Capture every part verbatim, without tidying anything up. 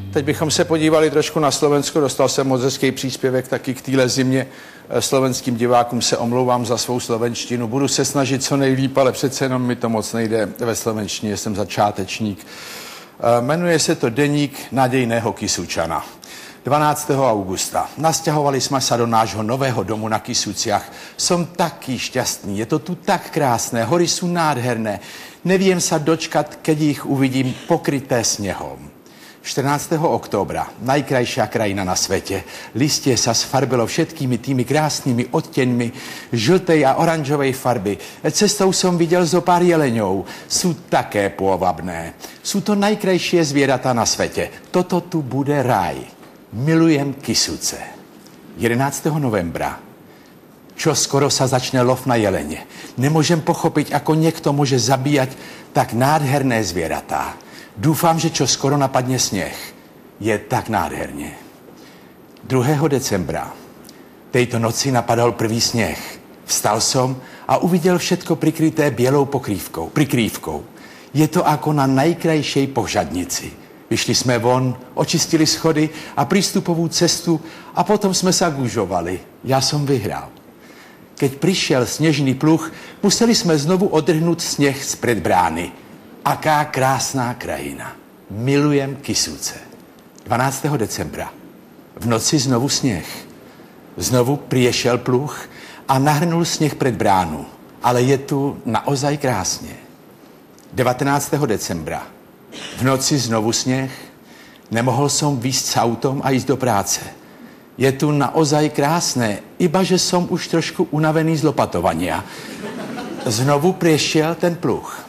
Teď bychom se podívali trošku na Slovensko. Dostal jsem moc hezký příspěvek taky k téhle zimě. Slovenským divákům se omlouvám za svou slovenštinu. Budu se snažit co nejlíp, ale přece jenom mi to moc nejde ve slovenštině. Jsem začátečník. Jmenuje se to Deník nadějného Kysučana. dvanáctého augusta. Nasťahovali jsme se do nášho nového domu na Kysuciach. Som taký šťastný, je to tu tak krásné, hory sú nádherné. Neviem sa dočkať, keď ich uvidím pokryté snehom. čtrnáctého októbra, najkrajšia krajina na svete. Listie sa sfarbilo všetkými tými krásnymi odteňmi žltej a oranžovej farby. Cestou som videl zo pár jeleňov. Sú také pôvabné. Sú to najkrajšie zvieratá na svete. Toto tu bude raj. Milujem Kysuce. jedenáctého novembra. Čo skoro sa začne lov na jelene. Nemôžem pochopiť, ako niekto môže zabíjať tak nádherné zvieratá. Dúfam, že čo skoro napadne sneh. Je tak nádherne. druhého decembra. Tejto noci napadal prvý sneh. Vstal som a uvidel všetko prikryté bielou pokrývkou, prikrývkou. Je to ako na najkrajšej požadnici. Vyšli sme von, očistili schody a prístupovú cestu a potom sme sa gužovali. Ja som vyhral. Keď prišiel snežný pluh, museli sme znovu odrhnúť sneh spred brány. Aká krásná krajina. Milujem Kysuce. dvanáctého decembra. V noci znovu sneh. Znovu prišiel pluh a nahrnul sneh pred bránu. Ale je tu naozaj krásne. devätnáctého decembra. V noci znovu sneh. Nemohol som výjsť s autom a ísť do práce. Je tu naozaj krásne, iba že som už trošku unavený z lopatovania. Znovu prišiel ten pluh.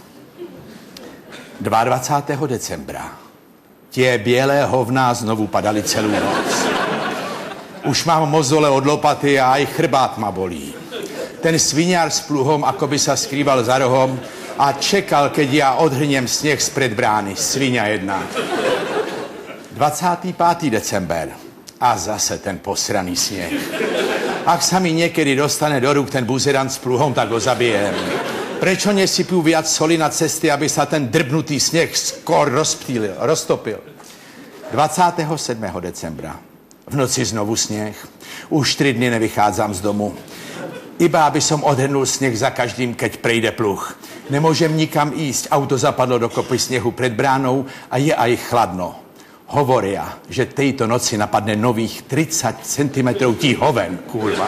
dvadsiateho druhého decembra. Tie bielé hovná znovu padali celú noc. Už mám mozole od lopaty a aj chrbát ma bolí. Ten sviňár s pluhom akoby sa skrýval za rohom a čekal, keď ja odhrnem sneh spred brány. Sviňa jedna. dvadsiateho piateho december. A zase ten posraný sneh. Ak sa mi niekedy dostane do rúk ten buzerant s pluhom, tak ho zabijem. Prečo nesypú viac soli na cesty, aby sa ten drbnutý sneh skôr rozptýlil, roztopil? dvadsiateho siedmeho decembra. V noci znovu sneh. Už tri dny nevychádzam z domu. Iba aby som odhrnul sneh za každým, keď prejde pluh. Nemôžem nikam ísť. Auto zapadlo do kopy snehu pred bránou a je aj chladno. Hovoria, že tejto noci napadne nových tridsať centimetrov tíhoven, kurva.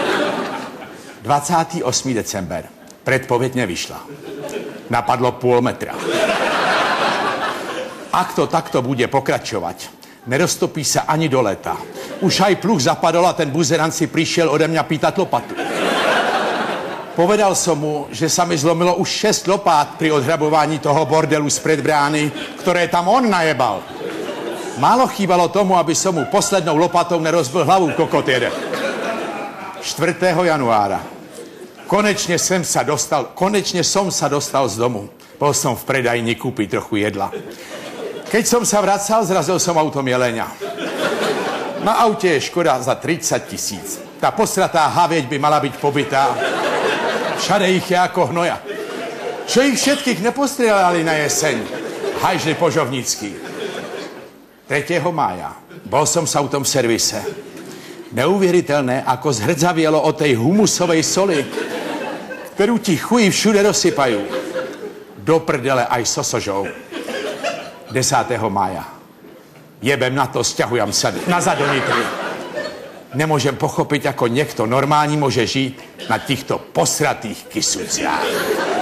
dvadsiateho ôsmeho december. Predpoveď nevyšla. Napadlo pôl metra. Ak to takto bude pokračovať, neroztopí sa ani do leta. Už aj pluh zapadol a ten buzerant si prišiel ode mňa pýtať lopatu. Povedal som mu, že sa mi zlomilo už šesť lopát pri odhrabovaní toho bordelu spred brány, ktoré tam on najebal. Málo chýbalo tomu, aby som mu poslednou lopatou nerozbil hlavu, kokot jeden. štvrtého januára. Konečne som sa dostal, konečne som sa dostal z domu. Bol som v predajni kúpiť trochu jedla. Keď som sa vracal, zrazil som autom jeleňa. Na aute je škoda za tridsať tisíc. Tá posratá havieť by mala byť pobytá. Všade ich je ako hnoja. Čo ich všetkých nepostrieľali na jeseň? Hajžli požovnícky. tretieho mája. Bol som s autom v servise. Neuveriteľné, ako zhrdzavielo o tej humusovej soli, ktorú ti chuji všude rozsypajú. Do prdele aj sosožou. desátého mája. Jebem na to, sťahujem sa nazad do Nitry. Nemôžem pochopiť, ako niekto normálny môže žiť na týchto posratých Kysuciach.